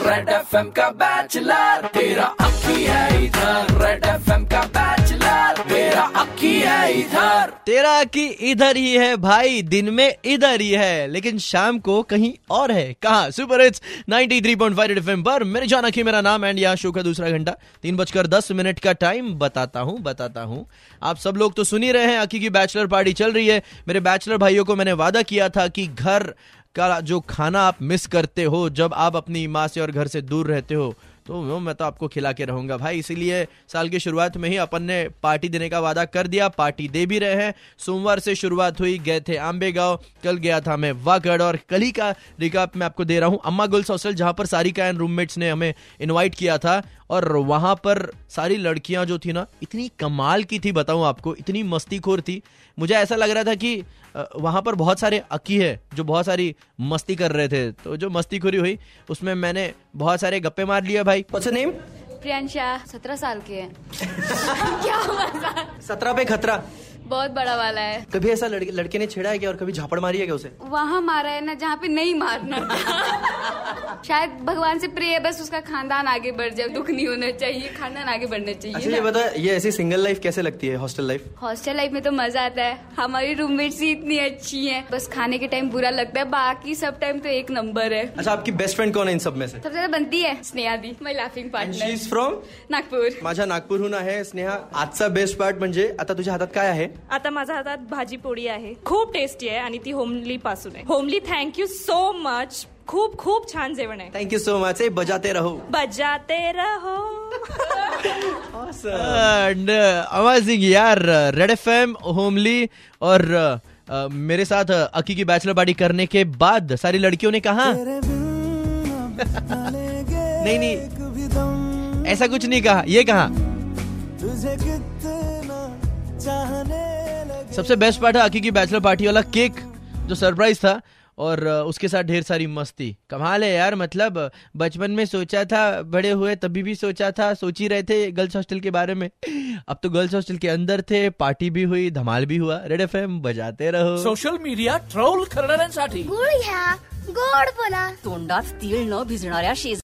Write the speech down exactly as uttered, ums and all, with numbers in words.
Red FM का bachelor, तेरा अक्की है इधर। रेड एफएम का बैचलर, तेरा अक्की है इधर। तेरा अक्की इधर ही है भाई, दिन में इधर ही है, लेकिन शाम को कहीं और है। कहाँ? Super Hits ninety three point five FM पर। मेरे जान अक्की मेरा नाम एंड यहाँ शो का दूसरा घंटा तीन बजकर दस मिनट का टाइम बताता हूँ बताता हूँ आप सब लोग तो सुन ही रहे हैं, अक्की की बैचलर पार्टी चल रही है। मेरे बैचलर भाइयों को मैंने वादा किया था कि घर का जो खाना आप मिस करते हो जब आप अपनी माँ से और घर से दूर रहते हो, तो मैं तो आपको खिला के रहूंगा भाई। इसीलिए साल की शुरुआत में ही अपन ने पार्टी देने का वादा कर दिया, पार्टी दे भी रहे हैं। सोमवार से शुरुआत हुई, गए थे आंबेगांव, कल गया था मैं वागड़, और कल ही का रिकाप मैं आपको दे रहा हूँ अम्मा गर्ल्स हॉस्टल, जहां पर सारिका एंड रूममेट्स ने हमें इनवाइट किया था। और वहां पर सारी लड़कियां जो थी ना, इतनी कमाल की थी, बताऊं आपको, इतनी मस्तीखोर थी। मुझे ऐसा लग रहा था कि वहां पर बहुत सारे अक्की है जो बहुत सारी मस्ती कर रहे थे, तो जो मस्तीखोरी हुई उसमें मैंने बहुत सारे गप्पे मार लिए भाई। What's your name? प्रियंशा, सत्रह साल के है। क्या मजा। सत्रह पे खतरा बहुत बड़ा वाला है। कभी ऐसा लड़के लड़के ने छेड़ा है क्या, और कभी झापड़ मारी है क्या उसे? वहाँ मारा है ना जहाँ पे नहीं मारना था। शायद भगवान से प्रे है बस उसका खानदान आगे बढ़ जाए, दुख नहीं होना चाहिए, खानदान आगे बढ़ना चाहिए। अच्छा ये बता, ये ऐसी सिंगल लाइफ कैसे लगती है, हॉस्टल लाइफ? हॉस्टल लाइफ में तो मजा आता है, हमारी रूममेट्स ही इतनी अच्छी हैं। बस खाने के टाइम बुरा लगता है, बाकी सब टाइम तो एक नंबर है। अच्छा आपकी बेस्ट फ्रेंड कौन है इन सब में से? सबसे ज्यादा बनती है Sneha di, my laughing partner. She is from Nagpur. माझ्या नागपूरहून आहे स्नेहा। आजचा बेस्ट पार्ट म्हणजे आता तुझ्या हातात काय आहे? आता माझ्या हातात भाजी पोळी आहे, खूप टेस्टी आहे आणि ती होमली पासून आहे। होमली थँक्यू सो मच, खूप खूप छान जेवण आहे। Thank you so much. ए बजाते रहो बजाते रहो। अमेजिंग यार, रेड एफएम, होमली और uh, मेरे साथ अक्की की बैचलर पार्टी करने के बाद सारी लड़कियों ने कहा नहीं नहीं ऐसा कुछ नहीं कहा, ये कहा। सबसे बेस्ट पार्ट है अक्की की बैचलर पार्टी वाला केक जो सरप्राइज था, और उसके साथ ढेर सारी मस्ती। कमाल है यार, मतलब बचपन में सोचा था, बड़े हुए तभी भी सोचा था, सोच ही रहे थे गर्ल्स हॉस्टल के बारे में। अब तो गर्ल्स हॉस्टल के अंदर थे, पार्टी भी हुई, धमाल भी हुआ। रेड एफएम बजाते रहो। सोशल मीडिया ट्रोल करणाऱ्यांसाठी गुळ ह्या गोड बोला, तोंडात तीळ न भिजणाऱ्या शेज